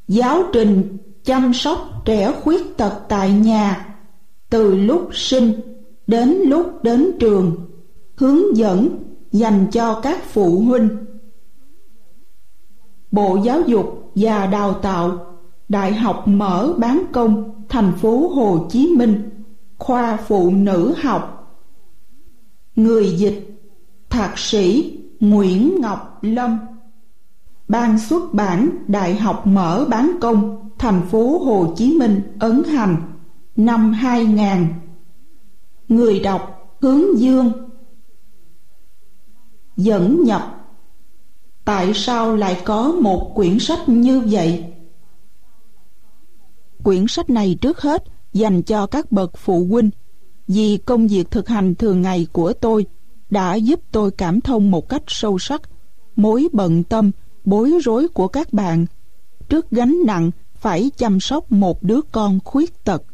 Giáo trình chăm sóc trẻ khuyết tật tại nhà từ lúc sinh đến lúc đến trường, hướng dẫn dành cho các phụ huynh. Bộ Giáo dục và Đào tạo, Đại học Mở Bán Công, thành phố Hồ Chí Minh, khoa Phụ nữ học. Người dịch Thạc sĩ Nguyễn Ngọc Lâm. Ban xuất bản Đại học Mở Bán Công, thành phố Hồ Chí Minh ấn hành năm 2000. Người đọc Hướng Dương. Dẫn nhập. Tại sao lại có một quyển sách như vậy? Quyển sách này trước hết dành cho các bậc phụ huynh, vì công việc thực hành thường ngày của tôi đã giúp tôi cảm thông một cách sâu sắc mối bận tâm, bối rối của các bạn trước gánh nặng phải chăm sóc một đứa con khuyết tật.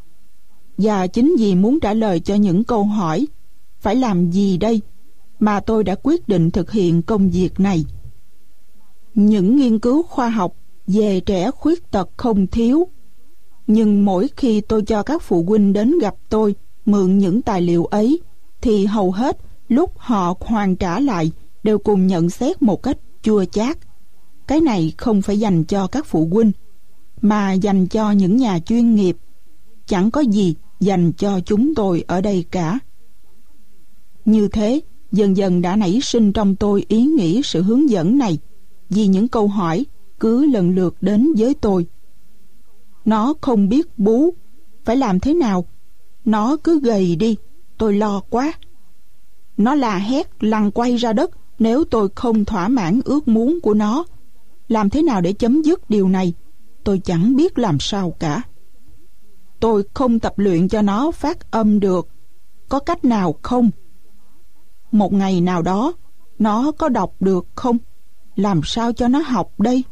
Và chính vì muốn trả lời cho những câu hỏi phải làm gì đây mà tôi đã quyết định thực hiện công việc này. Những nghiên cứu khoa học về trẻ khuyết tật không thiếu, nhưng mỗi khi tôi cho các phụ huynh đến gặp tôi mượn những tài liệu ấy, thì hầu hết lúc họ hoàn trả lại đều cùng nhận xét một cách chua chát: cái này không phải dành cho các phụ huynh, mà dành cho những nhà chuyên nghiệp, chẳng có gì dành cho chúng tôi ở đây cả. Như thế, dần dần đã nảy sinh trong tôi ý nghĩ sự hướng dẫn này, vì những câu hỏi cứ lần lượt đến với tôi. Nó không biết bú, phải làm thế nào? Nó cứ gầy đi, tôi lo quá. Nó la hét lăn quay ra đất nếu tôi không thỏa mãn ước muốn của nó. Làm thế nào để chấm dứt điều này? Tôi chẳng biết làm sao cả. Tôi không tập luyện cho nó phát âm được. Có cách nào không? Một ngày nào đó, nó có đọc được không? Làm sao cho nó học đây?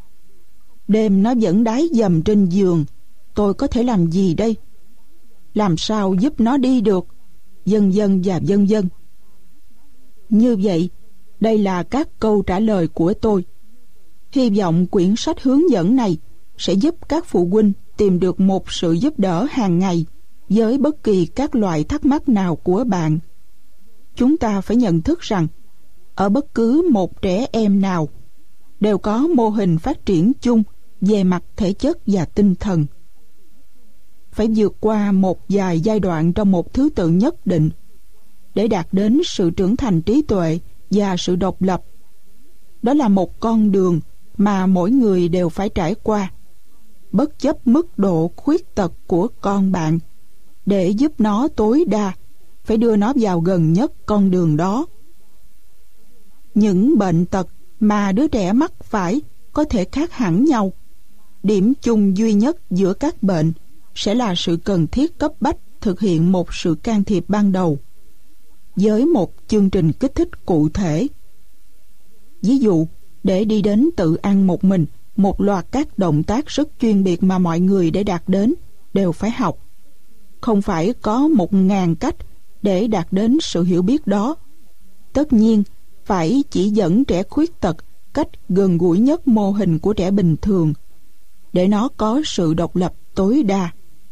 Đêm nó vẫn đái dầm trên giường. Tôi có thể làm gì đây? Làm sao giúp nó đi được? Vân vân và vân vân. Như vậy, đây là các câu trả lời của tôi. Hy vọng quyển sách hướng dẫn này sẽ giúp các phụ huynh tìm được một sự giúp đỡ hàng ngày với bất kỳ các loại thắc mắc nào của bạn. Chúng ta phải nhận thức rằng ở bất cứ một trẻ em nào đều có mô hình phát triển chung về mặt thể chất và tinh thần. Phải vượt qua một vài giai đoạn trong một thứ tự nhất định để đạt đến sự trưởng thành trí tuệ và sự độc lập. Đó là một con đường mà mỗi người đều phải trải qua, bất chấp mức độ khuyết tật của con bạn. Để giúp nó tối đa, phải đưa nó vào gần nhất con đường đó. Những bệnh tật mà đứa trẻ mắc phải có thể khác hẳn nhau. Điểm chung duy nhất giữa các bệnh sẽ là sự cần thiết cấp bách thực hiện một sự can thiệp ban đầu với một chương trình kích thích cụ thể. Ví dụ, để đi đến tự ăn một mình, một loạt các động tác rất chuyên biệt mà mọi người để đạt đến đều phải học. Không phải có 1000 cách để đạt đến sự hiểu biết đó. Tất nhiên, phải chỉ dẫn trẻ khuyết tật cách gần gũi nhất mô hình của trẻ bình thường, để nó có sự độc lập tối đa.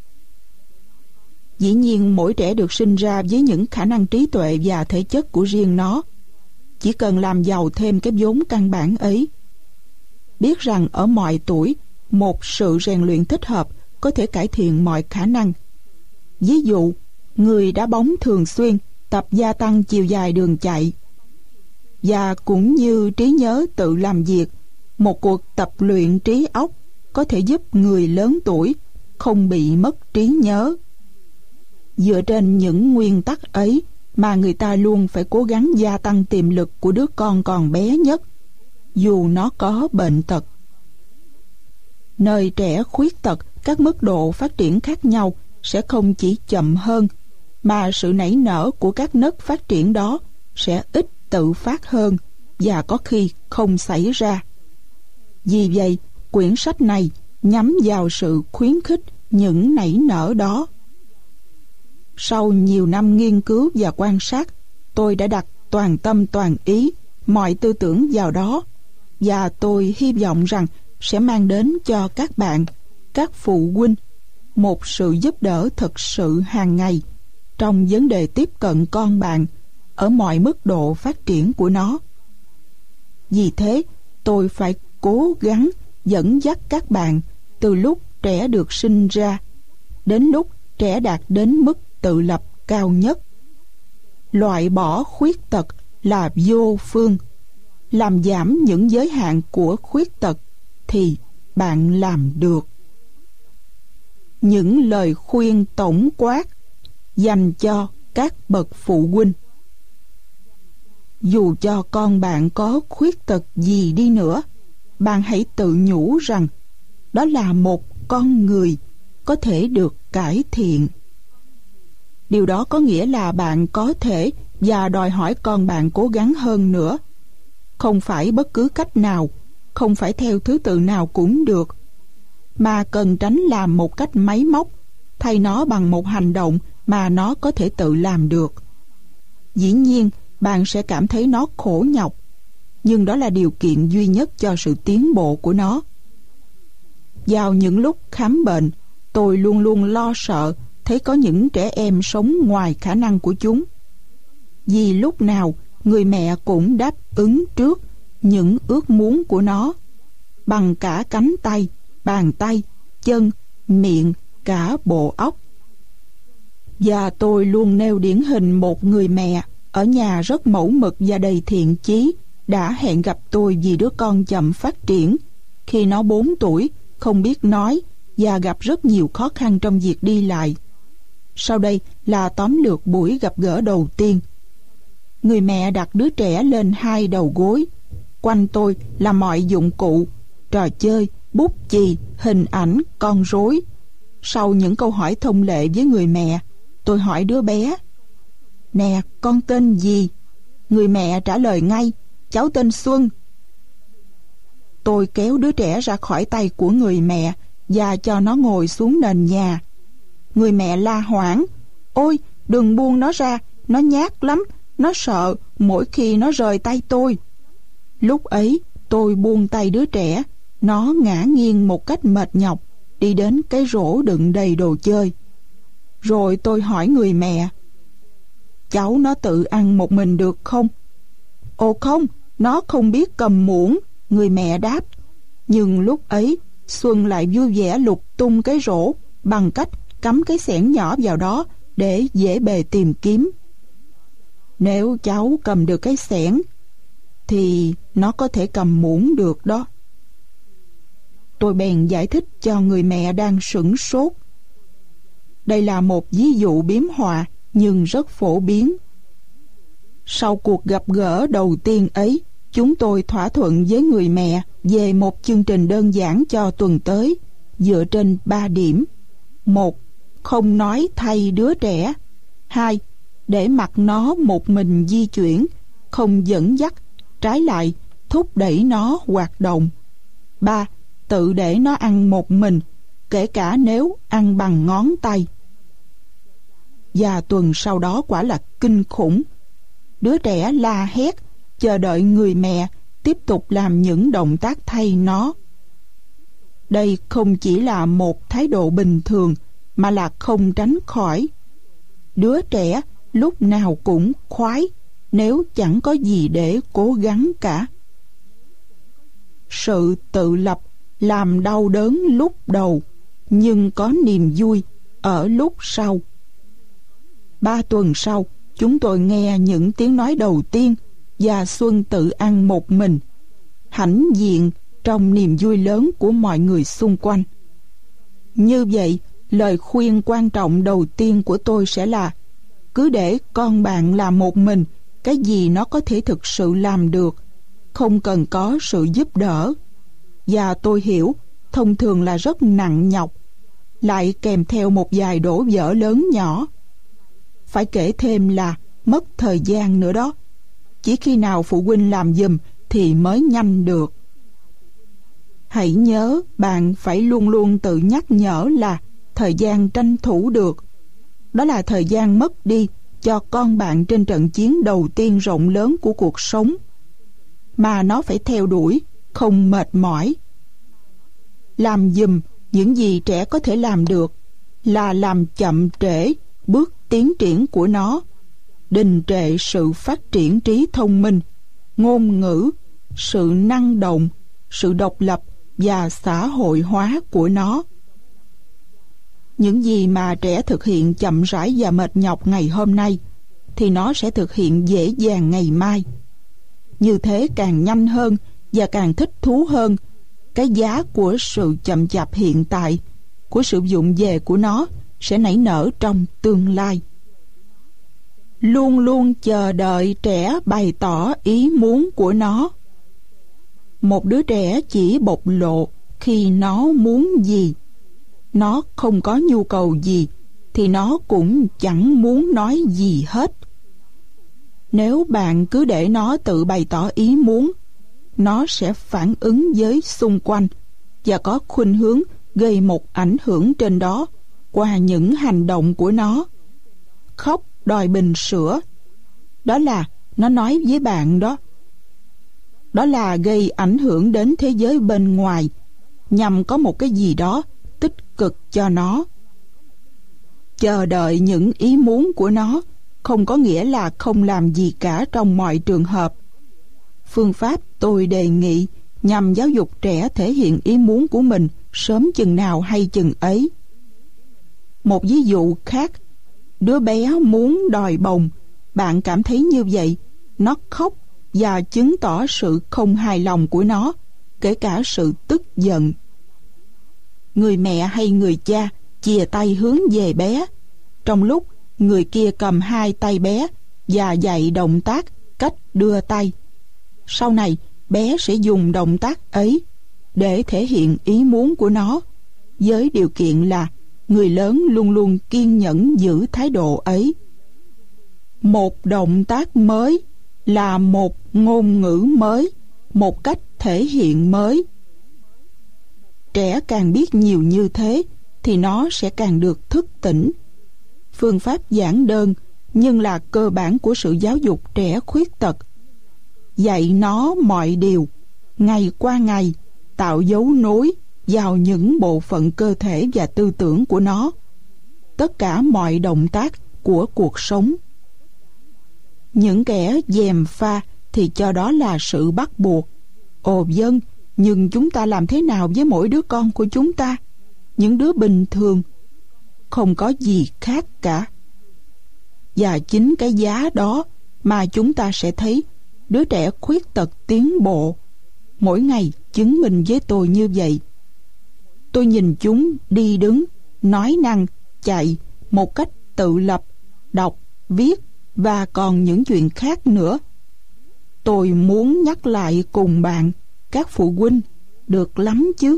Dĩ nhiên, mỗi trẻ được sinh ra với những khả năng trí tuệ và thể chất của riêng nó. Chỉ cần làm giàu thêm cái vốn căn bản ấy. Biết rằng ở mọi tuổi, một sự rèn luyện thích hợp có thể cải thiện mọi khả năng. Ví dụ, người đá bóng thường xuyên tập gia tăng chiều dài đường chạy. Và cũng như trí nhớ tự làm việc, một cuộc tập luyện trí óc có thể giúp người lớn tuổi không bị mất trí nhớ. Dựa trên những nguyên tắc ấy mà người ta luôn phải cố gắng gia tăng tiềm lực của đứa con còn bé nhất, dù nó có bệnh tật. Nơi trẻ khuyết tật, các mức độ phát triển khác nhau sẽ không chỉ chậm hơn, mà sự nảy nở của các nấc phát triển đó sẽ ít tự phát hơn và có khi không xảy ra. Vì vậy, quyển sách này nhắm vào sự khuyến khích những nảy nở đó. Sau nhiều năm nghiên cứu và quan sát, tôi đã đặt toàn tâm toàn ý, mọi tư tưởng vào đó, và tôi hy vọng rằng sẽ mang đến cho các bạn, các phụ huynh, một sự giúp đỡ thật sự hàng ngày trong vấn đề tiếp cận con bạn ở mọi mức độ phát triển của nó. Vì thế, tôi phải cố gắng dẫn dắt các bạn từ lúc trẻ được sinh ra đến lúc trẻ đạt đến mức tự lập cao nhất. Loại bỏ khuyết tật là vô phương. Làm giảm những giới hạn của khuyết tật thì bạn làm được. Những lời khuyên tổng quát dành cho các bậc phụ huynh. Dù cho con bạn có khuyết tật gì đi nữa, bạn hãy tự nhủ rằng đó là một con người có thể được cải thiện. Điều đó có nghĩa là bạn có thể và đòi hỏi con bạn cố gắng hơn nữa. Không phải bất cứ cách nào, không phải theo thứ tự nào cũng được, mà cần tránh làm một cách máy móc, thay nó bằng một hành động mà nó có thể tự làm được. Dĩ nhiên, bạn sẽ cảm thấy nó khổ nhọc, nhưng đó là điều kiện duy nhất cho sự tiến bộ của nó. Vào những lúc khám bệnh, tôi luôn luôn lo sợ thấy có những trẻ em sống ngoài khả năng của chúng. Vì lúc nào người mẹ cũng đáp ứng trước những ước muốn của nó bằng cả cánh tay, bàn tay, chân, miệng, cả bộ óc. Và tôi luôn nêu điển hình một người mẹ ở nhà rất mẫu mực và đầy thiện chí đã hẹn gặp tôi vì đứa con chậm phát triển khi nó 4 tuổi, không biết nói và gặp rất nhiều khó khăn trong việc đi lại. Sau đây là tóm lược buổi gặp gỡ đầu tiên. Người mẹ đặt đứa trẻ lên 2 đầu gối. Quanh tôi là mọi dụng cụ, trò chơi, bút chì, hình ảnh, con rối. Sau những câu hỏi thông lệ với người mẹ, tôi hỏi đứa bé: "Nè, con tên gì?" Người mẹ trả lời ngay: "Cháu tên Xuân." Tôi kéo đứa trẻ ra khỏi tay của người mẹ và cho nó ngồi xuống nền nhà. Người mẹ la hoảng: "Ôi, đừng buông nó ra, nó nhát lắm, nó sợ mỗi khi nó rời tay tôi." Lúc ấy, tôi buông tay đứa trẻ, nó ngã nghiêng một cách mệt nhọc, đi đến cái rổ đựng đầy đồ chơi. Rồi tôi hỏi người mẹ: "Cháu nó tự ăn một mình được không?" "Ồ không, nó không biết cầm muỗng," người mẹ đáp. Nhưng lúc ấy, Xuân lại vui vẻ lục tung cái rổ bằng cách cắm cái xẻng nhỏ vào đó để dễ bề tìm kiếm. "Nếu cháu cầm được cái xẻng thì nó có thể cầm muỗng được đó." Tôi bèn giải thích cho người mẹ đang sửng sốt. Đây là một ví dụ biếm họa nhưng rất phổ biến. Sau cuộc gặp gỡ đầu tiên ấy, chúng tôi thỏa thuận với người mẹ về một chương trình đơn giản cho tuần tới, dựa trên 3 điểm. 1. Không nói thay đứa trẻ. 2. Để mặc nó một mình di chuyển, không dẫn dắt, trái lại thúc đẩy nó hoạt động. 3. Tự để nó ăn một mình, kể cả nếu ăn bằng ngón tay. Và tuần sau đó quả là kinh khủng. Đứa trẻ la hét, chờ đợi người mẹ tiếp tục làm những động tác thay nó. Đây không chỉ là một thái độ bình thường, mà là không tránh khỏi. Đứa trẻ lúc nào cũng khoái nếu chẳng có gì để cố gắng cả. Sự tự lập làm đau đớn lúc đầu, nhưng có niềm vui ở lúc sau. 3 tuần sau, chúng tôi nghe những tiếng nói đầu tiên và Xuân tự ăn một mình, hãnh diện trong niềm vui lớn của mọi người xung quanh. Như vậy, lời khuyên quan trọng đầu tiên của tôi sẽ là: cứ để con bạn làm một mình cái gì nó có thể thực sự làm được, không cần có sự giúp đỡ. Và tôi hiểu, thông thường là rất nặng nhọc, lại kèm theo một vài đổ vỡ lớn nhỏ. Phải kể thêm là mất thời gian nữa đó. Chỉ khi nào phụ huynh làm giùm thì mới nhanh được. Hãy nhớ, bạn phải luôn luôn tự nhắc nhở là thời gian tranh thủ được. Đó là thời gian mất đi cho con bạn trên trận chiến đầu tiên rộng lớn của cuộc sống, mà nó phải theo đuổi, không mệt mỏi. làm giùm những gì trẻ có thể làm được là làm chậm trễ bước tiến triển của nó, đình trệ sự phát triển trí thông minh, ngôn ngữ, sự năng động, sự độc lập và xã hội hóa của nó. Những gì mà trẻ thực hiện chậm rãi và mệt nhọc ngày hôm nay thì nó sẽ thực hiện dễ dàng ngày mai. Như thế càng nhanh hơn và càng thích thú hơn, cái giá của sự chậm chạp hiện tại, của sự vụng về của nó sẽ nảy nở trong tương lai. Luôn luôn chờ đợi trẻ bày tỏ ý muốn của nó. Một đứa trẻ chỉ bộc lộ khi nó muốn gì. Nó không có nhu cầu gì thì nó cũng chẳng muốn nói gì hết. Nếu bạn cứ để nó tự bày tỏ ý muốn, nó sẽ phản ứng với xung quanh và có khuynh hướng gây một ảnh hưởng trên đó qua những hành động của nó. Khóc đòi bình sữa, đó là nó nói với bạn đó. Đó là gây ảnh hưởng đến thế giới bên ngoài nhằm có một cái gì đó tích cực cho nó. Chờ đợi những ý muốn của nó không có nghĩa là không làm gì cả trong mọi trường hợp. Phương pháp tôi đề nghị nhằm giáo dục trẻ thể hiện ý muốn của mình sớm chừng nào hay chừng ấy. Một ví dụ khác, đứa bé muốn đòi bồng, bạn cảm thấy như vậy, nó khóc và chứng tỏ sự không hài lòng của nó, kể cả sự tức giận. Người mẹ hay người cha chìa tay hướng về bé, trong lúc người kia cầm hai tay bé và dạy động tác cách đưa tay. Sau này, bé sẽ dùng động tác ấy để thể hiện ý muốn của nó, với điều kiện là người lớn luôn luôn kiên nhẫn giữ thái độ ấy. Một động tác mới là một ngôn ngữ mới, một cách thể hiện mới. Trẻ càng biết nhiều như thế thì nó sẽ càng được thức tỉnh. Phương pháp giản đơn nhưng là cơ bản của sự giáo dục trẻ khuyết tật. Dạy nó mọi điều, ngày qua ngày, tạo dấu nối vào những bộ phận cơ thể và tư tưởng của nó, tất cả mọi động tác của cuộc sống. Những kẻ gièm pha thì cho đó là sự bắt buộc. Ồ vâng, nhưng chúng ta làm thế nào với mỗi đứa con của chúng ta? Những đứa bình thường, không có gì khác cả. Và chính cái giá đó mà chúng ta sẽ thấy đứa trẻ khuyết tật tiến bộ. Mỗi ngày chứng minh với tôi như vậy. Tôi nhìn chúng đi đứng, nói năng, chạy một cách tự lập, đọc, viết và còn những chuyện khác nữa. Tôi muốn nhắc lại cùng bạn, các phụ huynh, được lắm chứ.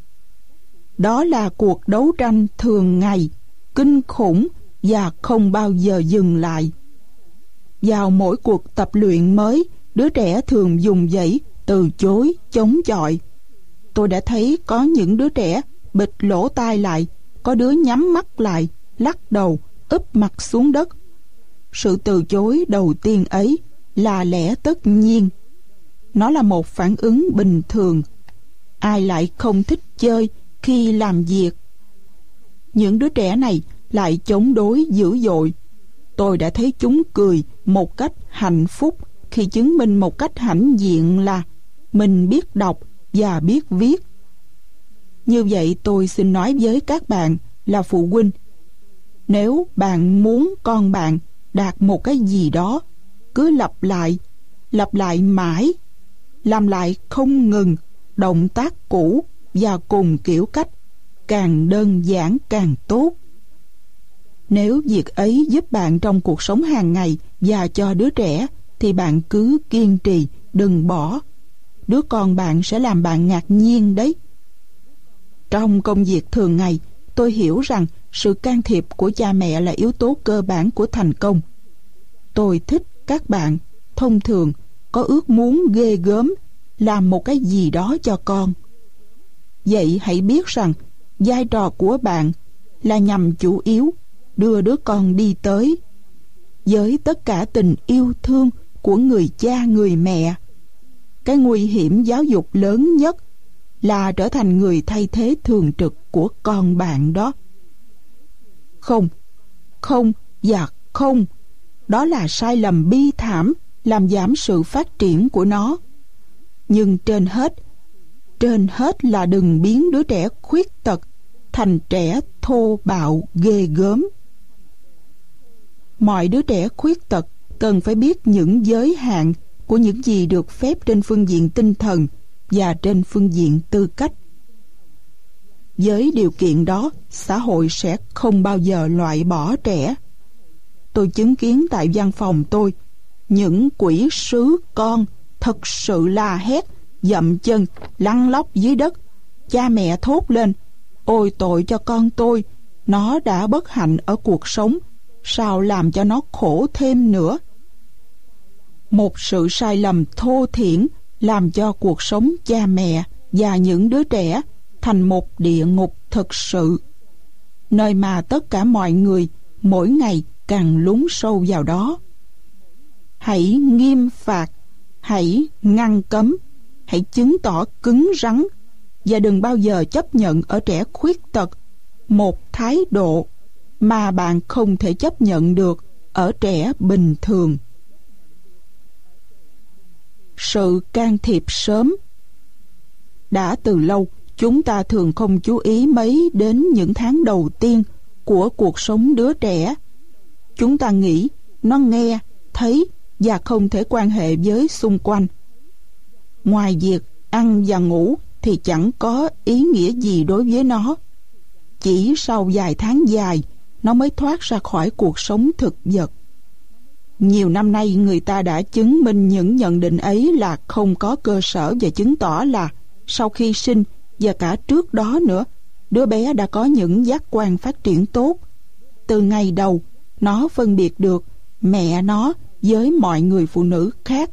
Đó là cuộc đấu tranh thường ngày, kinh khủng và không bao giờ dừng lại. Vào mỗi cuộc tập luyện mới, đứa trẻ thường dùng dãy từ chối, chống chọi. Tôi đã thấy có những đứa trẻ bịt lỗ tai lại, có đứa nhắm mắt lại, lắc đầu, úp mặt xuống đất. Sự từ chối đầu tiên ấy là lẽ tất nhiên. Nó là một phản ứng bình thường. Ai lại không thích chơi khi làm việc? Những đứa trẻ này lại chống đối dữ dội. Tôi đã thấy chúng cười một cách hạnh phúc khi chứng minh một cách hãnh diện là mình biết đọc và biết viết. Như vậy tôi xin nói với các bạn là phụ huynh, nếu bạn muốn con bạn đạt một cái gì đó, cứ lặp lại mãi, làm lại không ngừng động tác cũ và cùng kiểu cách, càng đơn giản càng tốt. Nếu việc ấy giúp bạn trong cuộc sống hàng ngày và cho đứa trẻ thì bạn cứ kiên trì, đừng bỏ. Đứa con bạn sẽ làm bạn ngạc nhiên đấy. Trong công việc thường ngày, tôi hiểu rằng sự can thiệp của cha mẹ là yếu tố cơ bản của thành công. Tôi thích các bạn thông thường có ước muốn ghê gớm làm một cái gì đó cho con. Vậy hãy biết rằng vai trò của bạn là nhằm chủ yếu đưa đứa con đi tới với tất cả tình yêu thương của người cha người mẹ. Cái nguy hiểm giáo dục lớn nhất là trở thành người thay thế thường trực của con bạn đó. Không, không và không. Đó là sai lầm bi thảm, làm giảm sự phát triển của nó. Nhưng trên hết là đừng biến đứa trẻ khuyết tật thành trẻ thô bạo ghê gớm. Mọi đứa trẻ khuyết tật cần phải biết những giới hạn của những gì được phép trên phương diện tinh thần và trên phương diện tư cách. Với điều kiện đó, xã hội sẽ không bao giờ loại bỏ trẻ. Tôi chứng kiến tại văn phòng tôi những quỷ sứ con thật sự la hét, dậm chân, lăn lóc dưới đất. Cha mẹ thốt lên: ôi tội cho con tôi, nó đã bất hạnh ở cuộc sống, sao làm cho nó khổ thêm nữa. Một sự sai lầm thô thiển làm cho cuộc sống cha mẹ và những đứa trẻ thành một địa ngục thực sự, nơi mà tất cả mọi người mỗi ngày càng lún sâu vào đó. Hãy nghiêm phạt, hãy ngăn cấm, hãy chứng tỏ cứng rắn, và đừng bao giờ chấp nhận ở trẻ khuyết tật một thái độ mà bạn không thể chấp nhận được ở trẻ bình thường. Sự can thiệp sớm. Đã từ lâu, chúng ta thường không chú ý mấy đến những tháng đầu tiên của cuộc sống đứa trẻ. Chúng ta nghĩ nó nghe, thấy và không thể quan hệ với xung quanh. Ngoài việc ăn và ngủ thì chẳng có ý nghĩa gì đối với nó. Chỉ sau vài tháng dài, nó mới thoát ra khỏi cuộc sống thực vật. Nhiều năm nay, người ta đã chứng minh những nhận định ấy là không có cơ sở, và chứng tỏ là sau khi sinh và cả trước đó nữa, đứa bé đã có những giác quan phát triển tốt. Từ ngày đầu, nó phân biệt được mẹ nó với mọi người phụ nữ khác.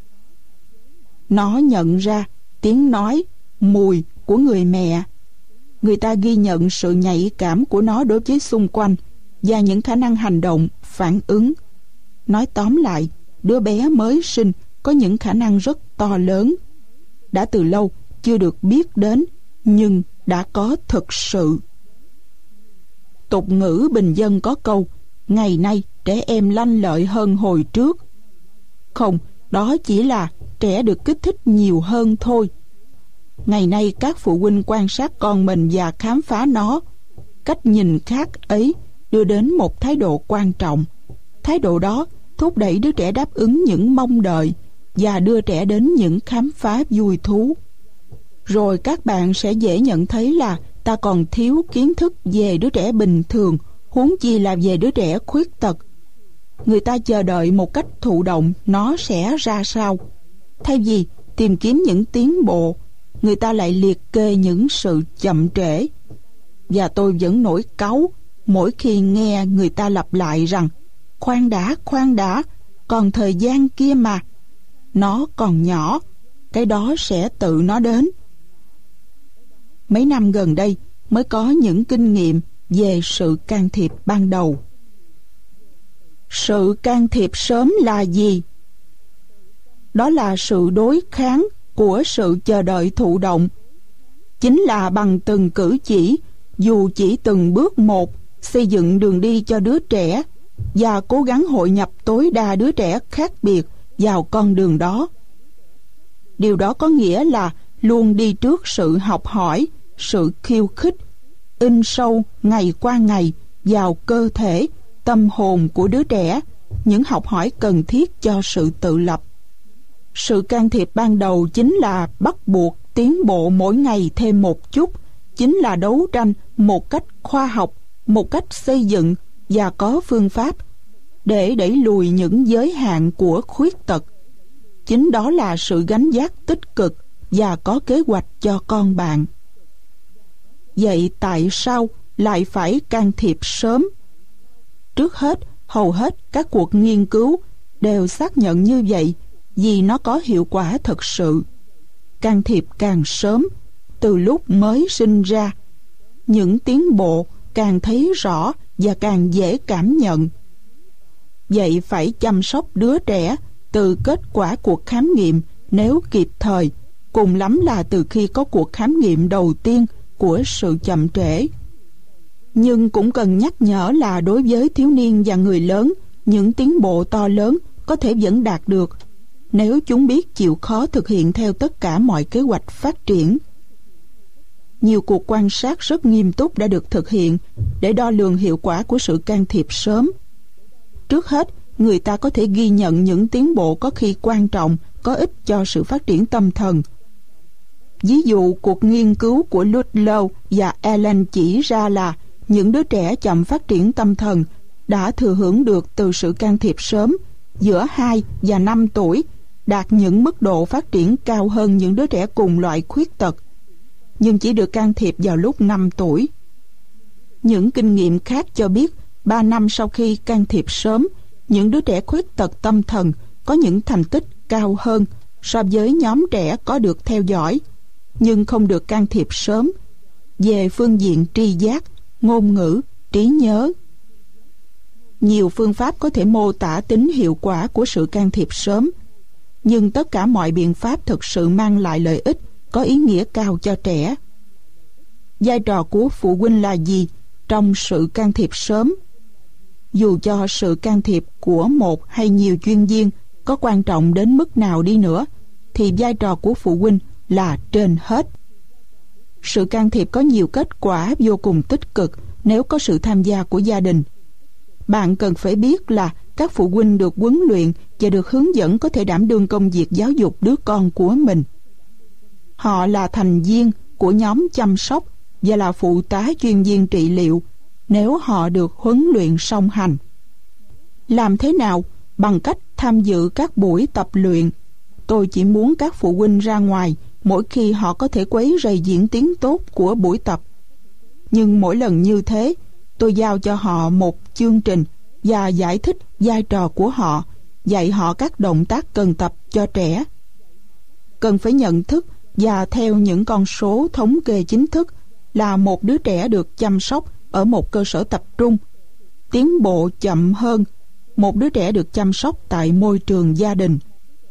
Nó nhận ra tiếng nói, mùi của người mẹ. Người ta ghi nhận sự nhạy cảm của nó đối với xung quanh và những khả năng hành động, phản ứng. Nói tóm lại, đứa bé mới sinh có những khả năng rất to lớn, đã từ lâu chưa được biết đến, nhưng đã có thực sự. Tục ngữ bình dân có câu: ngày nay trẻ em lanh lợi hơn hồi trước. Không, đó chỉ là trẻ được kích thích nhiều hơn thôi. Ngày nay các phụ huynh quan sát con mình và khám phá nó. Cách nhìn khác ấy đưa đến một thái độ quan trọng. Thái độ đó thúc đẩy đứa trẻ đáp ứng những mong đợi và đưa trẻ đến những khám phá vui thú. Rồi các bạn sẽ dễ nhận thấy là ta còn thiếu kiến thức về đứa trẻ bình thường, huống chi là về đứa trẻ khuyết tật. Người ta chờ đợi một cách thụ động nó sẽ ra sao. Thay vì tìm kiếm những tiến bộ, người ta lại liệt kê những sự chậm trễ. Và tôi vẫn nổi cáu mỗi khi nghe người ta lặp lại rằng: khoan đã, còn thời gian kia mà. Nó còn nhỏ, cái đó sẽ tự nó đến. Mấy năm gần đây mới có những kinh nghiệm về sự can thiệp ban đầu. Sự can thiệp sớm là gì? Đó là sự đối kháng của sự chờ đợi thụ động. Chính là bằng từng cử chỉ, dù chỉ từng bước một, xây dựng đường đi cho đứa trẻ và cố gắng hội nhập tối đa đứa trẻ khác biệt vào con đường đó. Điều đó có nghĩa là luôn đi trước sự học hỏi, sự khiêu khích, in sâu ngày qua ngày vào cơ thể, tâm hồn của đứa trẻ những học hỏi cần thiết cho sự tự lập. Sự can thiệp ban đầu chính là bắt buộc tiến bộ mỗi ngày thêm một chút, chính là đấu tranh một cách khoa học, một cách xây dựng và có phương pháp để đẩy lùi những giới hạn của khuyết tật. Chính đó là sự gánh vác tích cực và có kế hoạch cho con bạn. Vậy tại sao lại phải can thiệp sớm? Trước hết, hầu hết các cuộc nghiên cứu đều xác nhận như vậy vì nó có hiệu quả thực sự. Can thiệp càng sớm, từ lúc mới sinh ra, những tiến bộ càng thấy rõ và càng dễ cảm nhận. Vậy phải chăm sóc đứa trẻ từ kết quả cuộc khám nghiệm nếu kịp thời, cùng lắm là từ khi có cuộc khám nghiệm đầu tiên của sự chậm trễ. Nhưng cũng cần nhắc nhở là đối với thiếu niên và người lớn, những tiến bộ to lớn có thể vẫn đạt được nếu chúng biết chịu khó thực hiện theo tất cả mọi kế hoạch phát triển. Nhiều cuộc quan sát rất nghiêm túc đã được thực hiện để đo lường hiệu quả của sự can thiệp sớm. Trước hết, người ta có thể ghi nhận những tiến bộ có khi quan trọng, có ích cho sự phát triển tâm thần. Ví dụ, cuộc nghiên cứu của Ludlow và Allen chỉ ra là những đứa trẻ chậm phát triển tâm thần đã thừa hưởng được từ sự can thiệp sớm giữa 2 và 5 tuổi, đạt những mức độ phát triển cao hơn những đứa trẻ cùng loại khuyết tật, nhưng chỉ được can thiệp vào lúc 5 tuổi. Những kinh nghiệm khác cho biết 3 năm sau khi can thiệp sớm, những đứa trẻ khuyết tật tâm thần có những thành tích cao hơn so với nhóm trẻ có được theo dõi nhưng không được can thiệp sớm về phương diện tri giác, ngôn ngữ, trí nhớ. Nhiều phương pháp có thể mô tả tính hiệu quả của sự can thiệp sớm, nhưng tất cả mọi biện pháp thực sự mang lại lợi ích, có ý nghĩa cao cho trẻ. Vai trò của phụ huynh là gì trong sự can thiệp sớm? Dù cho sự can thiệp của một hay nhiều chuyên viên có quan trọng đến mức nào đi nữa, thì vai trò của phụ huynh là trên hết. Sự can thiệp có nhiều kết quả vô cùng tích cực nếu có sự tham gia của gia đình. Bạn cần phải biết là các phụ huynh được huấn luyện và được hướng dẫn có thể đảm đương công việc giáo dục đứa con của mình. Họ là thành viên của nhóm chăm sóc và là phụ tá chuyên viên trị liệu nếu họ được huấn luyện song hành. Làm thế nào? Bằng cách tham dự các buổi tập luyện. Tôi chỉ muốn các phụ huynh ra ngoài mỗi khi họ có thể quấy rầy diễn tiến tốt của buổi tập. Nhưng mỗi lần như thế, tôi giao cho họ một chương trình và giải thích vai trò của họ, dạy họ các động tác cần tập cho trẻ. Cần phải nhận thức và theo những con số thống kê chính thức là một đứa trẻ được chăm sóc ở một cơ sở tập trung tiến bộ chậm hơn một đứa trẻ được chăm sóc tại môi trường gia đình.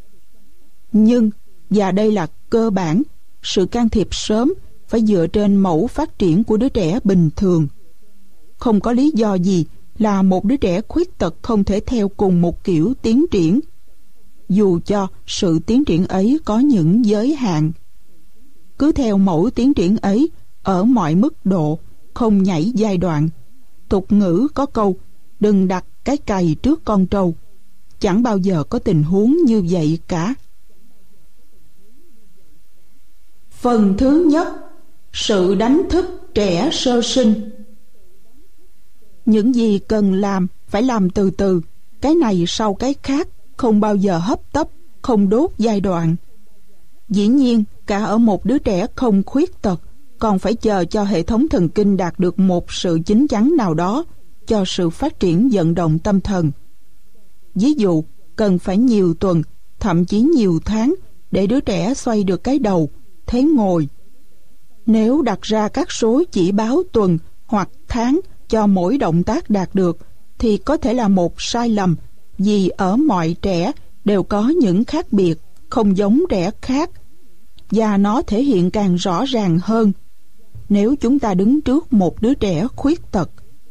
Nhưng, và đây là cơ bản, sự can thiệp sớm phải dựa trên mẫu phát triển của đứa trẻ bình thường. Không có lý do gì là một đứa trẻ khuyết tật không thể theo cùng một kiểu tiến triển, dù cho sự tiến triển ấy có những giới hạn. Cứ theo mẫu tiến triển ấy ở mọi mức độ, không nhảy giai đoạn. Tục ngữ có câu, đừng đặt cái cày trước con trâu. Chẳng bao giờ có tình huống như vậy cả. Phần thứ nhất, sự đánh thức trẻ sơ sinh. Những gì cần làm phải làm từ từ, cái này sau cái khác, không bao giờ hấp tấp, không đốt giai đoạn. Dĩ nhiên, cả ở một đứa trẻ không khuyết tật, còn phải chờ cho hệ thống thần kinh đạt được một sự chín chắn nào đó cho sự phát triển vận động tâm thần. Ví dụ, cần phải nhiều tuần, thậm chí nhiều tháng để đứa trẻ xoay được cái đầu, thế ngồi. Nếu đặt ra các số chỉ báo tuần hoặc tháng cho mỗi động tác đạt được, thì có thể là một sai lầm, vì ở mọi trẻ đều có những khác biệt, không giống trẻ khác, và nó thể hiện càng rõ ràng hơn nếu chúng ta đứng trước một đứa trẻ khuyết tật.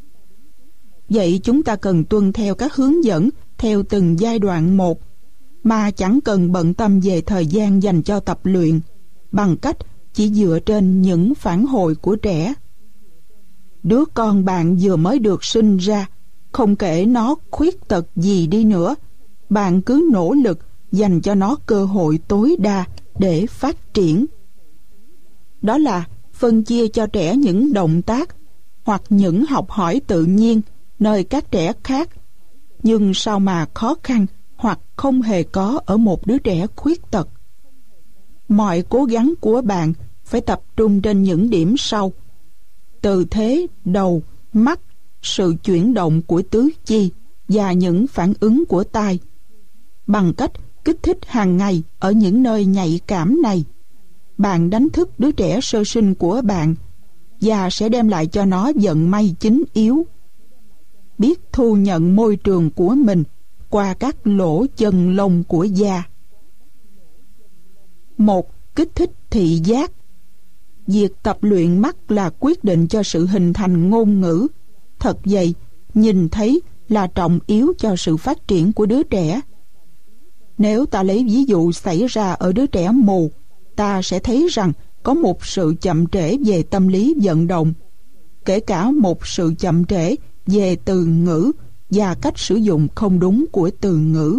Vậy chúng ta cần tuân theo các hướng dẫn theo từng giai đoạn một, mà chẳng cần bận tâm về thời gian dành cho tập luyện, bằng cách chỉ dựa trên những phản hồi của trẻ. Đứa con bạn vừa mới được sinh ra, không kể nó khuyết tật gì đi nữa, bạn cứ nỗ lực dành cho nó cơ hội tối đa để phát triển. Đó là phân chia cho trẻ những động tác hoặc những học hỏi tự nhiên nơi các trẻ khác, nhưng sao mà khó khăn hoặc không hề có ở một đứa trẻ khuyết tật. Mọi cố gắng của bạn phải tập trung trên những điểm sau: tư thế đầu, mắt, sự chuyển động của tứ chi và những phản ứng của tai. Bằng cách kích thích hàng ngày ở những nơi nhạy cảm này, bạn đánh thức đứa trẻ sơ sinh của bạn và sẽ đem lại cho nó vận may chính yếu. Biết thu nhận môi trường của mình qua các lỗ chân lông của da. 1. kích thích thị giác. Việc tập luyện mắt là quyết định cho sự hình thành ngôn ngữ. Thật vậy, nhìn thấy là trọng yếu cho sự phát triển của đứa trẻ. Nếu ta lấy ví dụ xảy ra ở đứa trẻ mù, ta sẽ thấy rằng có một sự chậm trễ về tâm lý vận động, kể cả một sự chậm trễ về từ ngữ và cách sử dụng không đúng của từ ngữ.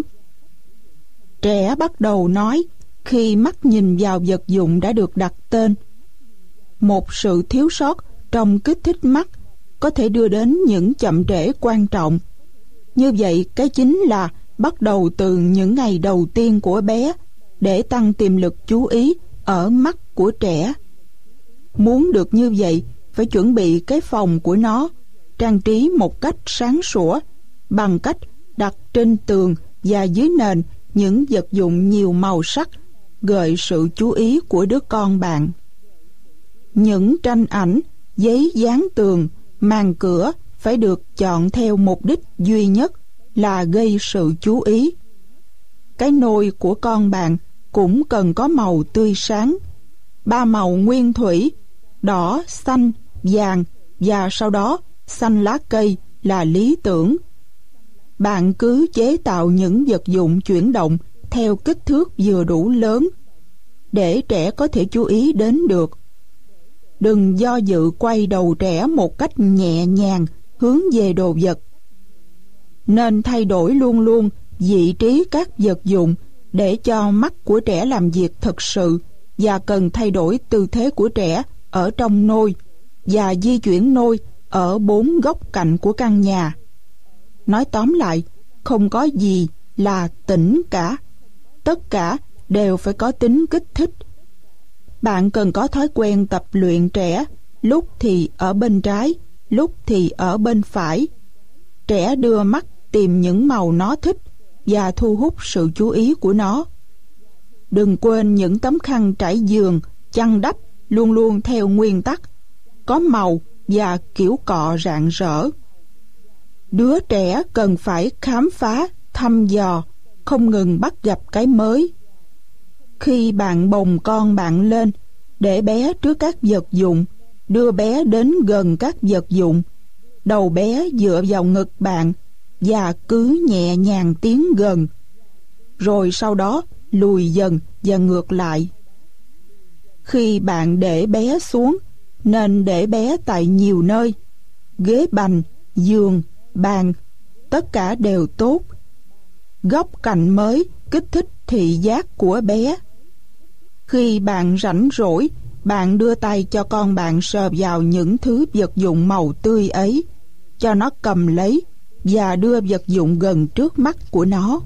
Trẻ bắt đầu nói khi mắt nhìn vào vật dụng đã được đặt tên. Một sự thiếu sót trong kích thích mắt có thể đưa đến những chậm trễ quan trọng. Như vậy, cái chính là bắt đầu từ những ngày đầu tiên của bé để tăng tiềm lực chú ý ở mắt của trẻ. Muốn được như vậy, phải chuẩn bị cái phòng của nó, trang trí một cách sáng sủa, bằng cách đặt trên tường và dưới nền những vật dụng nhiều màu sắc, gợi sự chú ý của đứa con bạn. Những tranh ảnh, giấy dán tường, màn cửa phải được chọn theo mục đích duy nhất là gây sự chú ý. Cái nôi của con bạn cũng cần có màu tươi sáng. 3 màu nguyên thủy, đỏ, xanh, vàng và sau đó xanh lá cây là lý tưởng. Bạn cứ chế tạo những vật dụng chuyển động theo kích thước vừa đủ lớn để trẻ có thể chú ý đến được. Đừng do dự quay đầu trẻ một cách nhẹ nhàng hướng về đồ vật. Nên thay đổi luôn luôn vị trí các vật dụng để cho mắt của trẻ làm việc thực sự, và cần thay đổi tư thế của trẻ ở trong nôi và di chuyển nôi ở 4 góc cạnh của căn nhà. Nói tóm lại, không có gì là tĩnh cả. Tất cả đều phải có tính kích thích. Bạn cần có thói quen tập luyện trẻ, lúc thì ở bên trái, lúc thì ở bên phải. Trẻ đưa mắt tìm những màu nó thích và thu hút sự chú ý của nó. Đừng quên những tấm khăn trải giường, chăn đắp luôn luôn theo nguyên tắc, có màu và kiểu cọ rạng rỡ. Đứa trẻ cần phải khám phá, thăm dò, không ngừng bắt gặp cái mới. Khi bạn bồng con bạn lên, để bé trước các vật dụng, đưa bé đến gần các vật dụng, đầu bé dựa vào ngực bạn và cứ nhẹ nhàng tiến gần, rồi sau đó lùi dần và ngược lại. Khi bạn để bé xuống, nên để bé tại nhiều nơi, ghế bành, giường, bàn, tất cả đều tốt. Góc cạnh mới kích thích thị giác của bé. Khi bạn rảnh rỗi, bạn đưa tay cho con bạn sờ vào những thứ vật dụng màu tươi ấy, cho nó cầm lấy và đưa vật dụng gần trước mắt của nó.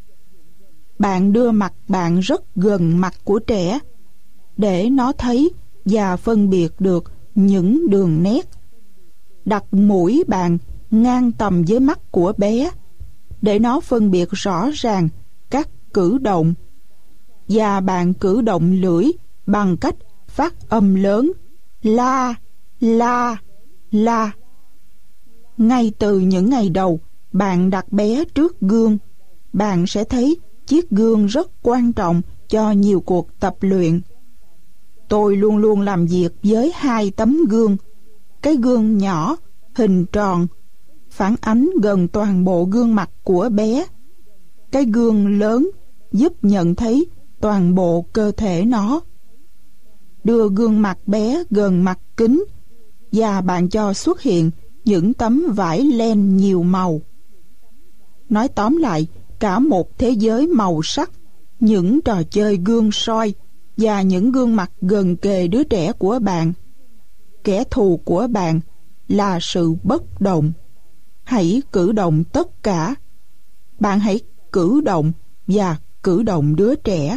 Bạn đưa mặt bạn rất gần mặt của trẻ để nó thấy và phân biệt được những đường nét. Đặt mũi bạn ngang tầm với mắt của bé để nó phân biệt rõ ràng các cử động, và bạn cử động lưỡi bằng cách phát âm lớn la, la, la. Ngay từ những ngày đầu, bạn đặt bé trước gương. Bạn sẽ thấy chiếc gương rất quan trọng cho nhiều cuộc tập luyện. Tôi luôn luôn làm việc với 2 tấm gương. Cái gương nhỏ, hình tròn, phản ánh gần toàn bộ gương mặt của bé. Cái gương lớn giúp nhận thấy toàn bộ cơ thể nó. Đưa gương mặt bé gần mặt kính và bạn cho xuất hiện những tấm vải len nhiều màu. Nói tóm lại, cả một thế giới màu sắc, những trò chơi gương soi và những gương mặt gần kề đứa trẻ của bạn. Kẻ thù của bạn là sự bất động. Hãy cử động tất cả. Bạn hãy cử động và cử động đứa trẻ.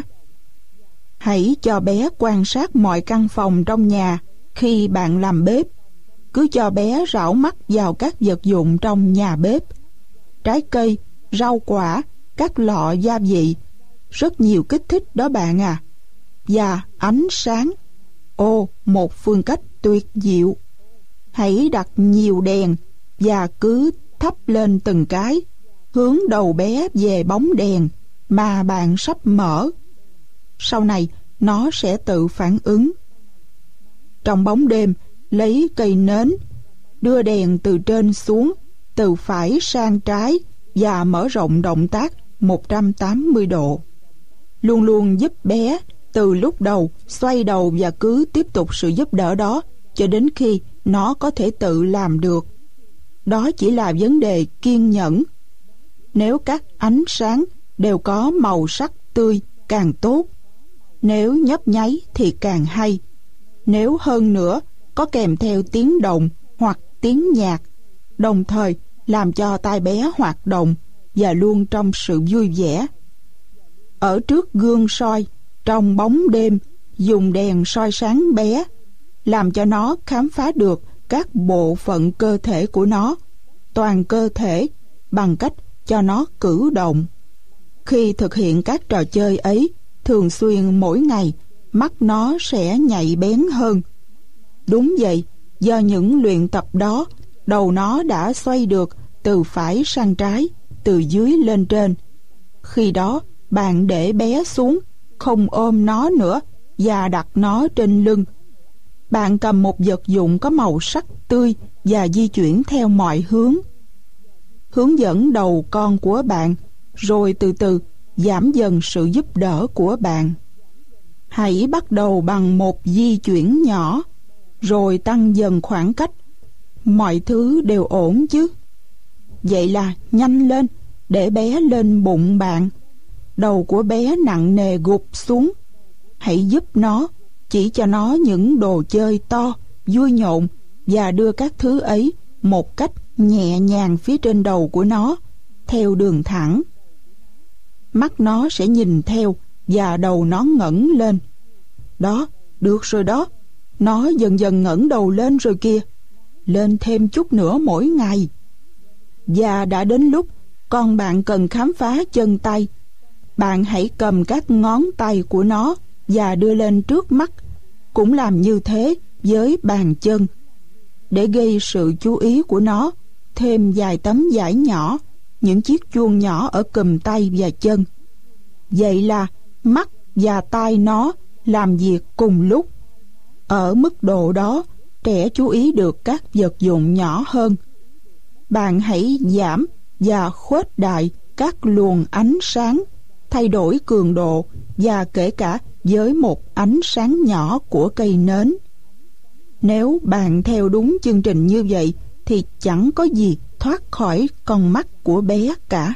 Hãy cho bé quan sát mọi căn phòng trong nhà khi bạn làm bếp. Cứ cho bé rảo mắt vào các vật dụng trong nhà bếp. Trái cây, rau quả, các lọ gia vị. Rất nhiều kích thích đó bạn à. Và ánh sáng. Ồ, một phương cách tuyệt diệu. Hãy đặt nhiều đèn và cứ thắp lên từng cái, hướng đầu bé về bóng đèn mà bạn sắp mở. Sau này, nó sẽ tự phản ứng. Trong bóng đêm, lấy cây nến, đưa đèn từ trên xuống, từ phải sang trái và mở rộng động tác 180 độ. Luôn luôn giúp bé từ lúc đầu xoay đầu và cứ tiếp tục sự giúp đỡ đó cho đến khi nó có thể tự làm được. Đó chỉ là vấn đề kiên nhẫn. Nếu các ánh sáng đều có màu sắc tươi càng tốt. Nếu nhấp nháy thì càng hay. Nếu hơn nữa có kèm theo tiếng động hoặc tiếng nhạc, đồng thời làm cho tai bé hoạt động và luôn trong sự vui vẻ. Ở trước gương soi, trong bóng đêm, dùng đèn soi sáng bé, làm cho nó khám phá được các bộ phận cơ thể của nó, toàn cơ thể, bằng cách cho nó cử động. Khi thực hiện các trò chơi ấy thường xuyên mỗi ngày, mắt nó sẽ nhạy bén hơn. Đúng vậy, do những luyện tập đó, đầu nó đã xoay được từ phải sang trái, từ dưới lên trên. Khi đó, bạn để bé xuống, không ôm nó nữa và đặt nó trên lưng. Bạn cầm một vật dụng có màu sắc tươi và di chuyển theo mọi hướng. Hướng dẫn đầu con của bạn, rồi từ từ giảm dần sự giúp đỡ của bạn. Hãy bắt đầu bằng một di chuyển nhỏ, rồi tăng dần khoảng cách. Mọi thứ đều ổn chứ? Vậy là nhanh lên, để bé lên bụng bạn. Đầu của bé nặng nề gục xuống. Hãy giúp nó, chỉ cho nó những đồ chơi to, vui nhộn và đưa các thứ ấy một cách nhẹ nhàng phía trên đầu của nó, theo đường thẳng. Mắt nó sẽ nhìn theo và đầu nó ngẩng lên. Đó, được rồi đó. Nó dần dần ngẩng đầu lên rồi kìa. Lên thêm chút nữa mỗi ngày. Và đã đến lúc con bạn cần khám phá chân tay. Bạn hãy cầm các ngón tay của nó và đưa lên trước mắt. Cũng làm như thế với bàn chân. Để gây sự chú ý của nó, thêm vài tấm vải nhỏ, những chiếc chuông nhỏ ở cùm tay và chân. Vậy là mắt và tai nó làm việc cùng lúc. Ở mức độ đó, trẻ chú ý được các vật dụng nhỏ hơn. Bạn hãy giảm và khuếch đại các luồng ánh sáng, thay đổi cường độ và kể cả với một ánh sáng nhỏ của cây nến. Nếu bạn theo đúng chương trình như vậy thì chẳng có gì thoát khỏi con mắt của bé cả.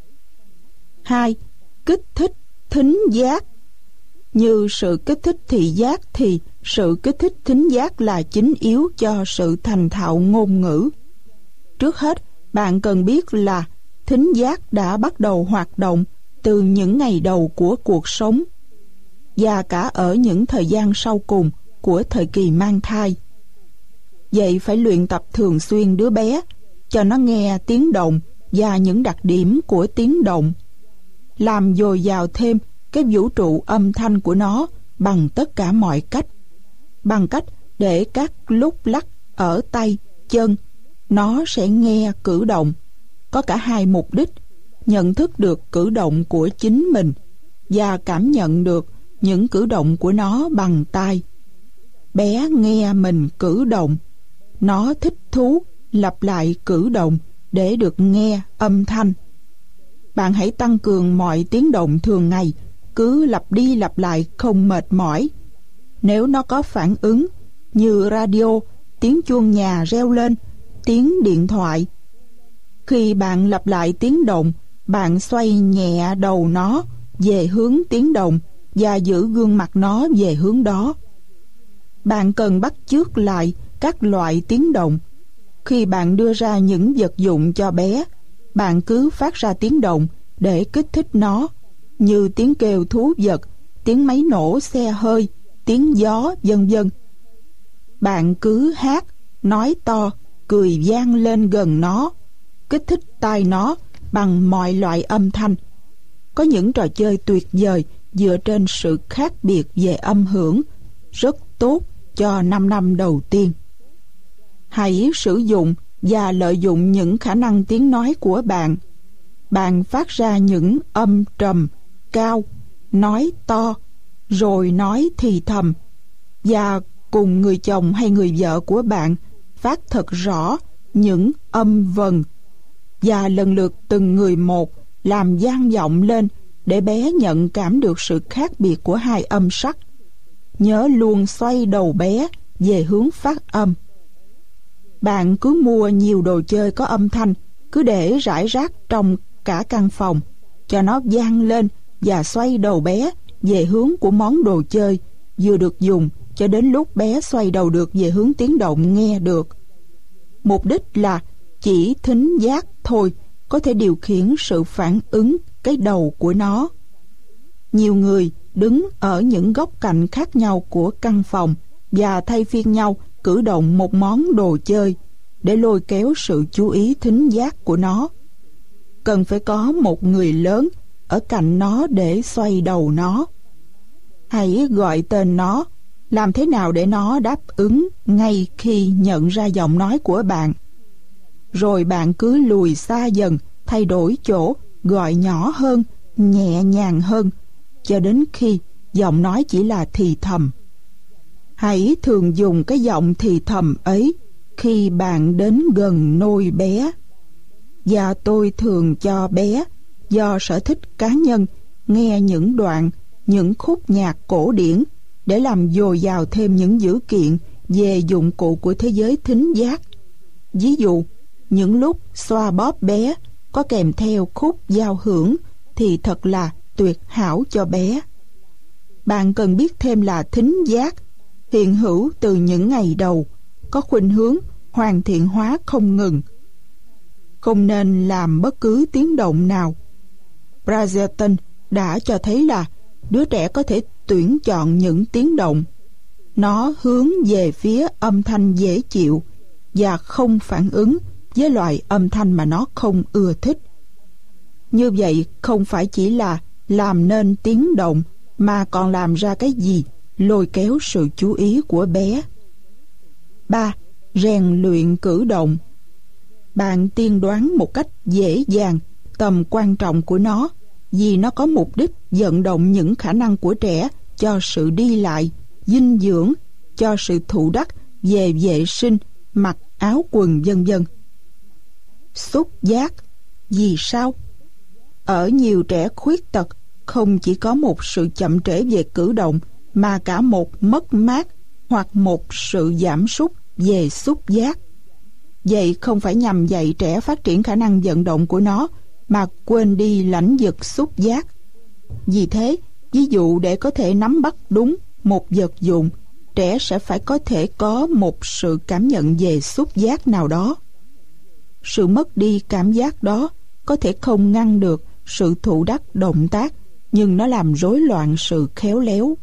2. Kích thích thính giác. Như sự kích thích thị giác thì sự kích thích thính giác là chính yếu cho sự thành thạo ngôn ngữ. Trước hết, bạn cần biết là thính giác đã bắt đầu hoạt động từ những ngày đầu của cuộc sống và cả ở những thời gian sau cùng của thời kỳ mang thai. Vậy phải luyện tập thường xuyên đứa bé, cho nó nghe tiếng động và những đặc điểm của tiếng động, làm dồi dào thêm cái vũ trụ âm thanh của nó bằng tất cả mọi cách. Bằng cách để các lúc lắc ở tay, chân, nó sẽ nghe cử động. Có cả hai mục đích: nhận thức được cử động của chính mình và cảm nhận được những cử động của nó bằng tai. Bé nghe mình cử động, nó thích thú lặp lại cử động để được nghe âm thanh. Bạn hãy tăng cường mọi tiếng động thường ngày, cứ lặp đi lặp lại không mệt mỏi. Nếu nó có phản ứng như radio, tiếng chuông nhà reo lên, tiếng điện thoại, khi bạn lặp lại tiếng động, bạn xoay nhẹ đầu nó về hướng tiếng động và giữ gương mặt nó về hướng đó. Bạn cần bắt chước lại các loại tiếng động. Khi bạn đưa ra những vật dụng cho bé, bạn cứ phát ra tiếng động để kích thích nó, như tiếng kêu thú vật, tiếng máy nổ xe hơi, tiếng gió, vân vân. Bạn cứ hát, nói to, cười vang lên gần nó, kích thích tai nó bằng mọi loại âm thanh. Có những trò chơi tuyệt vời dựa trên sự khác biệt về âm hưởng, rất tốt cho 5 năm đầu tiên. Hãy sử dụng và lợi dụng những khả năng tiếng nói của bạn. Bạn phát ra những âm trầm, cao, nói to, rồi nói thì thầm, và cùng người chồng hay người vợ của bạn phát thật rõ những âm vần, và lần lượt từng người một làm vang vọng lên để bé nhận cảm được sự khác biệt của hai âm sắc. Nhớ luôn xoay đầu bé về hướng phát âm. Bạn cứ mua nhiều đồ chơi có âm thanh, cứ để rải rác trong cả căn phòng, cho nó vang lên và xoay đầu bé về hướng của món đồ chơi vừa được dùng, cho đến lúc bé xoay đầu được về hướng tiếng động nghe được. Mục đích là chỉ thính giác thôi có thể điều khiển sự phản ứng cái đầu của nó. Nhiều người đứng ở những góc cạnh khác nhau của căn phòng và thay phiên nhau cử động một món đồ chơi để lôi kéo sự chú ý thính giác của nó. Cần phải có một người lớn ở cạnh nó để xoay đầu nó. Hãy gọi tên nó, làm thế nào để nó đáp ứng ngay khi nhận ra giọng nói của bạn. Rồi bạn cứ lùi xa dần, thay đổi chỗ, gọi nhỏ hơn, nhẹ nhàng hơn, cho đến khi giọng nói chỉ là thì thầm. Hãy thường dùng cái giọng thì thầm ấy khi bạn đến gần nôi bé. Và tôi thường cho bé, do sở thích cá nhân, nghe những đoạn, những khúc nhạc cổ điển để làm dồi dào thêm những dữ kiện về dụng cụ của thế giới thính giác. Ví dụ, những lúc xoa bóp bé có kèm theo khúc giao hưởng thì thật là tuyệt hảo cho bé. Bạn cần biết thêm là thính giác hiện hữu từ những ngày đầu, có khuynh hướng hoàn thiện hóa không ngừng. Không nên làm bất cứ tiếng động nào. Brazzelton đã cho thấy là đứa trẻ có thể tuyển chọn những tiếng động. Nó hướng về phía âm thanh dễ chịu và không phản ứng với loại âm thanh mà nó không ưa thích. Như vậy không phải chỉ là làm nên tiếng động mà còn làm ra cái gì lôi kéo sự chú ý của bé. 3. Rèn luyện cử động. Bạn tiên đoán một cách dễ dàng tầm quan trọng của nó, vì nó có mục đích vận động những khả năng của trẻ cho sự đi lại, dinh dưỡng, cho sự thụ đắc về vệ sinh, mặc áo quần vân vân. Xúc giác. Vì sao? Ở nhiều trẻ khuyết tật, không chỉ có một sự chậm trễ về cử động mà cả một mất mát hoặc một sự giảm sút về xúc giác. Vậy không phải nhằm dạy trẻ phát triển khả năng vận động của nó mà quên đi lãnh vực xúc giác. Vì thế, ví dụ để có thể nắm bắt đúng một vật dụng, trẻ sẽ phải có thể có một sự cảm nhận về xúc giác nào đó. Sự mất đi cảm giác đó có thể không ngăn được sự thụ đắc động tác, nhưng nó làm rối loạn sự khéo léo.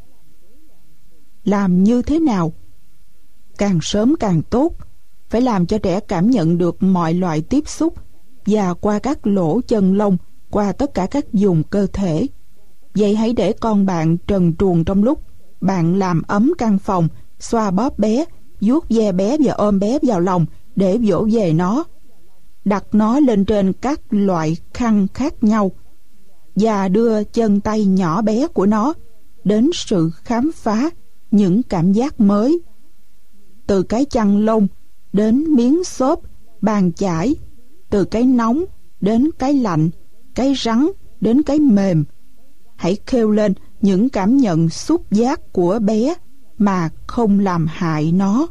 Làm như thế nào? Càng sớm càng tốt. Phải làm cho trẻ cảm nhận được mọi loại tiếp xúc và qua các lỗ chân lông, qua tất cả các vùng cơ thể. Vậy hãy để con bạn trần truồng trong lúc bạn làm ấm căn phòng, xoa bóp bé, vuốt ve bé và ôm bé vào lòng để dỗ về nó. Đặt nó lên trên các loại khăn khác nhau và đưa chân tay nhỏ bé của nó đến sự khám phá những cảm giác mới. Từ cái chăn lông đến miếng xốp, bàn chải, từ cái nóng đến cái lạnh, cái rắn đến cái mềm. Hãy khêu lên những cảm nhận xúc giác của bé mà không làm hại nó.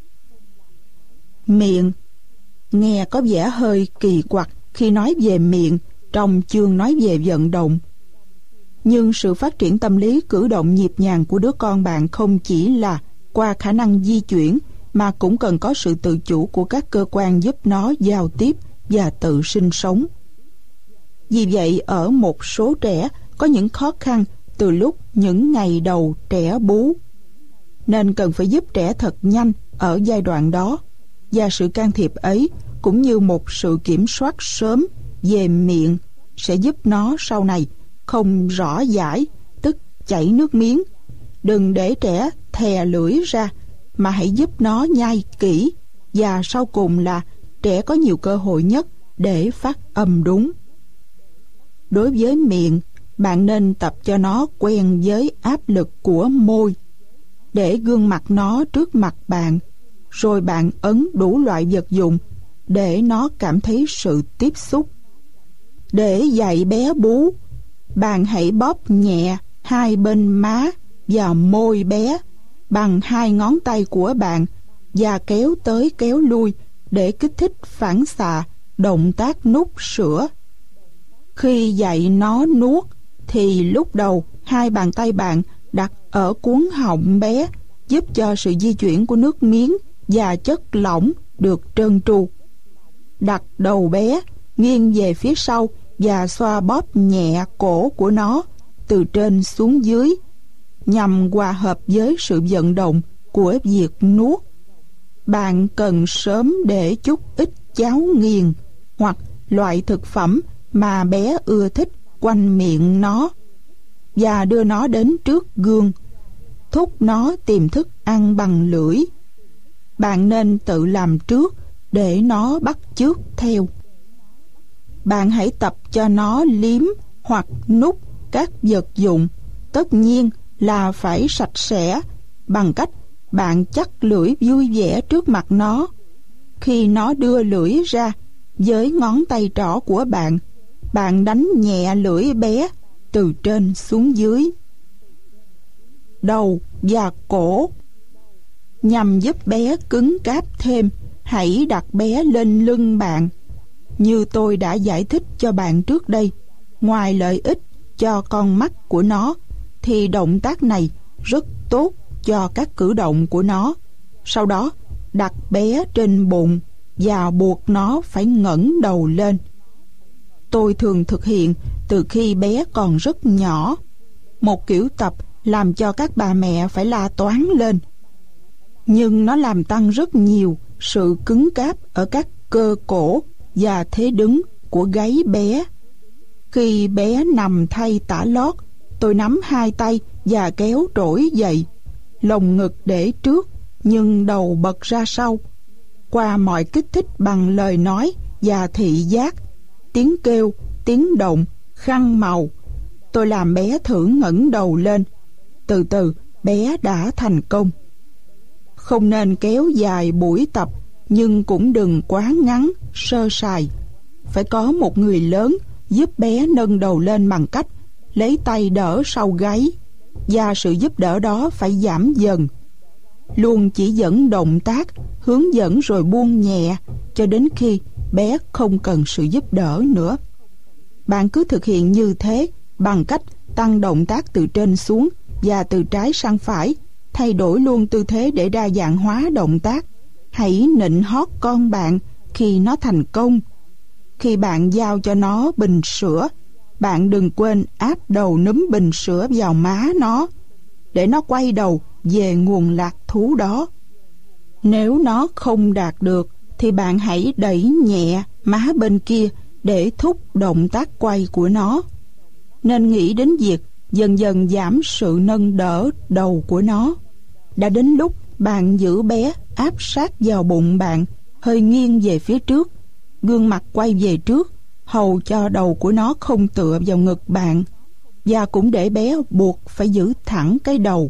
Miệng. Nghe có vẻ hơi kỳ quặc khi nói về miệng trong chương nói về vận động. Nhưng sự phát triển tâm lý cử động nhịp nhàng của đứa con bạn không chỉ là qua khả năng di chuyển mà cũng cần có sự tự chủ của các cơ quan giúp nó giao tiếp và tự sinh sống. Vì vậy, ở một số trẻ có những khó khăn từ lúc những ngày đầu trẻ bú, nên cần phải giúp trẻ thật nhanh ở giai đoạn đó, và sự can thiệp ấy cũng như một sự kiểm soát sớm về miệng sẽ giúp nó sau này không rõ dãi, tức chảy nước miếng. Đừng để trẻ thè lưỡi ra, mà hãy giúp nó nhai kỹ, và sau cùng là trẻ có nhiều cơ hội nhất để phát âm đúng. Đối với miệng, bạn nên tập cho nó quen với áp lực của môi. Để gương mặt nó trước mặt bạn, rồi bạn ấn đủ loại vật dụng để nó cảm thấy sự tiếp xúc. Để dạy bé bú, bạn hãy bóp nhẹ hai bên má và môi bé bằng hai ngón tay của bạn và kéo tới kéo lui để kích thích phản xạ động tác nuốt sữa. Khi dạy nó nuốt thì lúc đầu hai bàn tay bạn đặt ở cuống họng bé, giúp cho sự di chuyển của nước miếng và chất lỏng được trơn tru. Đặt đầu bé nghiêng về phía sau và xoa bóp nhẹ cổ của nó từ trên xuống dưới, nhằm hòa hợp với sự vận động của việc nuốt. Bạn cần sớm để chút ít cháo nghiền hoặc loại thực phẩm mà bé ưa thích quanh miệng nó, và đưa nó đến trước gương, thúc nó tìm thức ăn bằng lưỡi. Bạn nên tự làm trước để nó bắt chước theo. Bạn hãy tập cho nó liếm hoặc nuốt các vật dụng, tất nhiên là phải sạch sẽ, bằng cách bạn chắc lưỡi vui vẻ trước mặt nó. Khi nó đưa lưỡi ra, với ngón tay trỏ của bạn, bạn đánh nhẹ lưỡi bé từ trên xuống dưới. Đầu và cổ. Nhằm giúp bé cứng cáp thêm, hãy đặt bé lên lưng bạn. Như tôi đã giải thích cho bạn trước đây, ngoài lợi ích cho con mắt của nó, thì động tác này rất tốt cho các cử động của nó. Sau đó, đặt bé trên bụng và buộc nó phải ngẩng đầu lên. Tôi thường thực hiện từ khi bé còn rất nhỏ, một kiểu tập làm cho các bà mẹ phải la toáng lên. Nhưng nó làm tăng rất nhiều sự cứng cáp ở các cơ cổ và thế đứng của gáy bé. Khi bé nằm thay tả lót, tôi nắm hai tay và kéo trỗi dậy, lồng ngực để trước nhưng đầu bật ra sau. Qua mọi kích thích bằng lời nói và thị giác, tiếng kêu, tiếng động, khăn màu, tôi làm bé thử ngẩng đầu lên. Từ từ bé đã thành công. Không nên kéo dài buổi tập, nhưng cũng đừng quá ngắn, sơ sài. Phải có một người lớn giúp bé nâng đầu lên bằng cách lấy tay đỡ sau gáy, và sự giúp đỡ đó phải giảm dần. Luôn chỉ dẫn động tác, hướng dẫn rồi buông nhẹ cho đến khi bé không cần sự giúp đỡ nữa. Bạn cứ thực hiện như thế bằng cách tăng động tác từ trên xuống và từ trái sang phải, thay đổi luôn tư thế để đa dạng hóa động tác. Hãy nịnh hót con bạn khi nó thành công. Khi bạn giao cho nó bình sữa, bạn đừng quên áp đầu núm bình sữa vào má nó, để nó quay đầu về nguồn lạc thú đó. Nếu nó không đạt được, thì bạn hãy đẩy nhẹ má bên kia để thúc động tác quay của nó. Nên nghĩ đến việc dần dần giảm sự nâng đỡ đầu của nó. Đã đến lúc bạn giữ bé áp sát vào bụng bạn, hơi nghiêng về phía trước, gương mặt quay về trước, hầu cho đầu của nó không tựa vào ngực bạn, và cũng để bé buộc phải giữ thẳng cái đầu.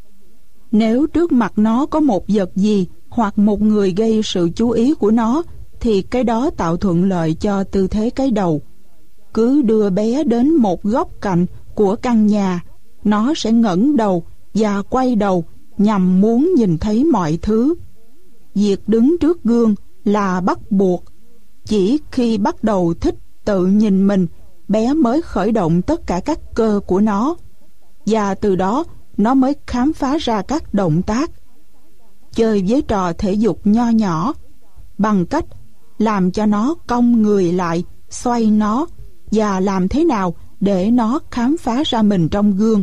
Nếu trước mặt nó có một vật gì hoặc một người gây sự chú ý của nó, thì cái đó tạo thuận lợi cho tư thế cái đầu. Cứ đưa bé đến một góc cạnh của căn nhà, nó sẽ ngẩng đầu và quay đầu nhằm muốn nhìn thấy mọi thứ. Việc đứng trước gương là bắt buộc. Chỉ khi bắt đầu thích tự nhìn mình, bé mới khởi động tất cả các cơ của nó, và từ đó nó mới khám phá ra các động tác. Chơi với trò thể dục nho nhỏ bằng cách làm cho nó cong người lại, xoay nó, và làm thế nào để nó khám phá ra mình trong gương.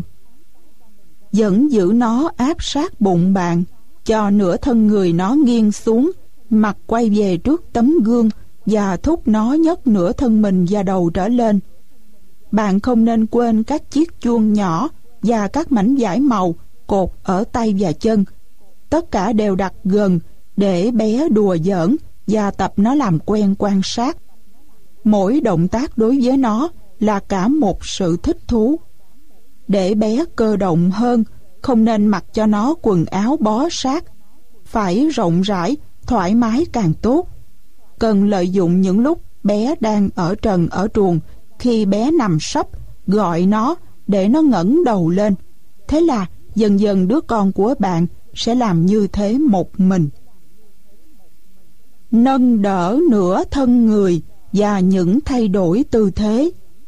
Vẫn giữ nó áp sát bụng bạn, cho nửa thân người nó nghiêng xuống, mặt quay về trước tấm gương, và thúc nó nhấc nửa thân mình và đầu trở lên. Bạn không nên quên các chiếc chuông nhỏ và các mảnh vải màu cột ở tay và chân. Tất cả đều đặt gần để bé đùa giỡn và tập nó làm quen quan sát. Mỗi động tác đối với nó là cả một sự thích thú. Để bé cơ động hơn, không nên mặc cho nó quần áo bó sát, phải rộng rãi, thoải mái càng tốt. Cần lợi dụng những lúc bé đang ở trần ở truồng, khi bé nằm sấp, gọi nó để nó ngẩng đầu lên. Thế là dần dần đứa con của bạn sẽ làm như thế một mình. Nâng đỡ nửa thân người và những thay đổi tư thế.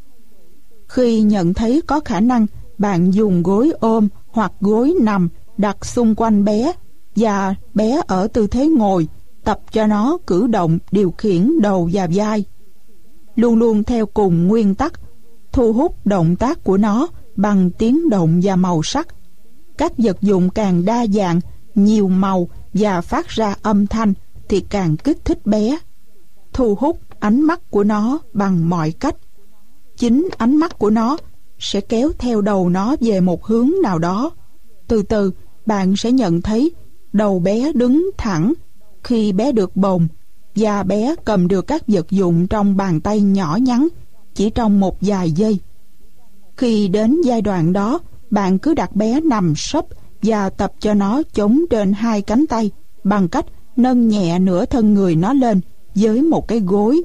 Khi nhận thấy có khả năng, bạn dùng gối ôm hoặc gối nằm đặt xung quanh bé và bé ở tư thế ngồi, tập cho nó cử động điều khiển đầu và vai. Luôn luôn theo cùng nguyên tắc, thu hút động tác của nó bằng tiếng động và màu sắc. Các vật dụng càng đa dạng, nhiều màu và phát ra âm thanh thì càng kích thích bé. Thu hút ánh mắt của nó bằng mọi cách. Chính ánh mắt của nó sẽ kéo theo đầu nó về một hướng nào đó. Từ từ, bạn sẽ nhận thấy đầu bé đứng thẳng khi bé được bồng và bé cầm được các vật dụng trong bàn tay nhỏ nhắn chỉ trong một vài giây. Khi đến giai đoạn đó, bạn cứ đặt bé nằm sấp và tập cho nó chống trên hai cánh tay bằng cách nâng nhẹ nửa thân người nó lên với một cái gối.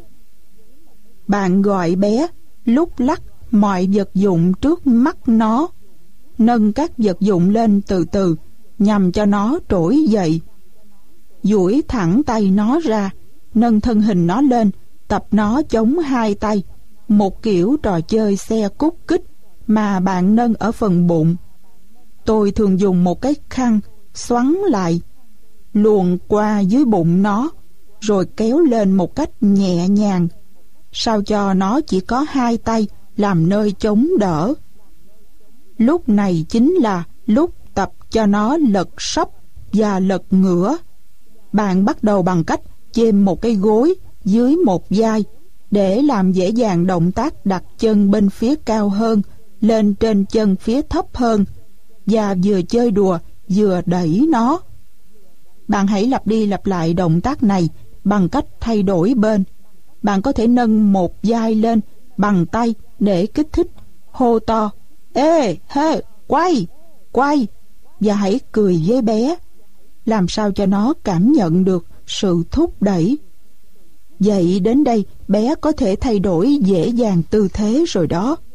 Bạn gọi bé lúc lắc mọi vật dụng trước mắt nó, nâng các vật dụng lên từ từ nhằm cho nó trỗi dậy. Duỗi thẳng tay nó ra, nâng thân hình nó lên, tập nó chống hai tay, một kiểu trò chơi xe cút kích mà bạn nâng ở phần bụng. Tôi thường dùng một cái khăn xoắn lại, luồn qua dưới bụng nó, rồi kéo lên một cách nhẹ nhàng, sao cho nó chỉ có hai tay làm nơi chống đỡ. Lúc này chính là lúc tập cho nó lật sấp và lật ngửa. Bạn bắt đầu bằng cách chêm một cái gối dưới một vai để làm dễ dàng động tác đặt chân bên phía cao hơn lên trên chân phía thấp hơn, và vừa chơi đùa vừa đẩy nó. Bạn hãy lặp đi lặp lại động tác này bằng cách thay đổi bên. Bạn có thể nâng một vai lên bằng tay để kích thích, hô to ê hê quay quay, và hãy cười với bé, làm sao cho nó cảm nhận được sự thúc đẩy. Vậy đến đây bé có thể thay đổi dễ dàng tư thế rồi đó.